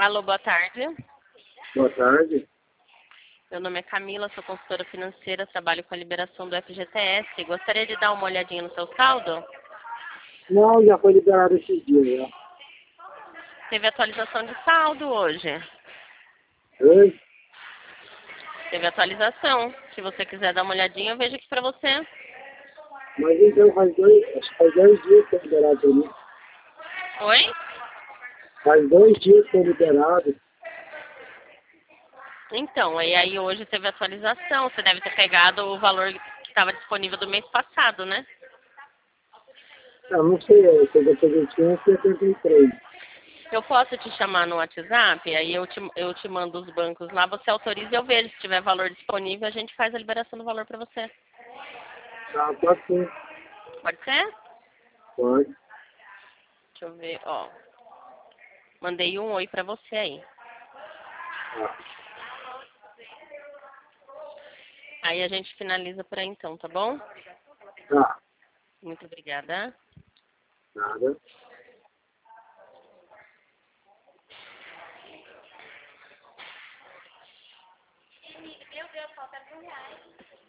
Alô, boa tarde. Boa tarde. Meu nome é Camila, sou consultora financeira, trabalho com a liberação do FGTS. Gostaria de dar uma olhadinha no seu saldo? Não, já foi liberado esses dias já. Teve atualização de saldo hoje. Oi? Teve atualização. Se você quiser dar uma olhadinha, eu vejo aqui pra você. Mas então acho que faz 2 dias que foi liberado pra mim. Oi? Faz 2 dias que foi liberado. Então, aí hoje teve atualização. Você deve ter pegado o valor que estava disponível do mês passado, né? Eu não sei, eu tinha 73. Eu posso te chamar no WhatsApp, aí eu te mando os bancos lá, você autoriza e eu vejo. Se tiver valor disponível, a gente faz a liberação do valor pra você. Tá, pode sim. Pode ser? Pode. Deixa eu ver, ó. Mandei um oi pra você aí. Tá. Aí a gente finaliza por aí então, tá bom? Tá. Muito obrigada. Nada. Meu Deus, falta R$1.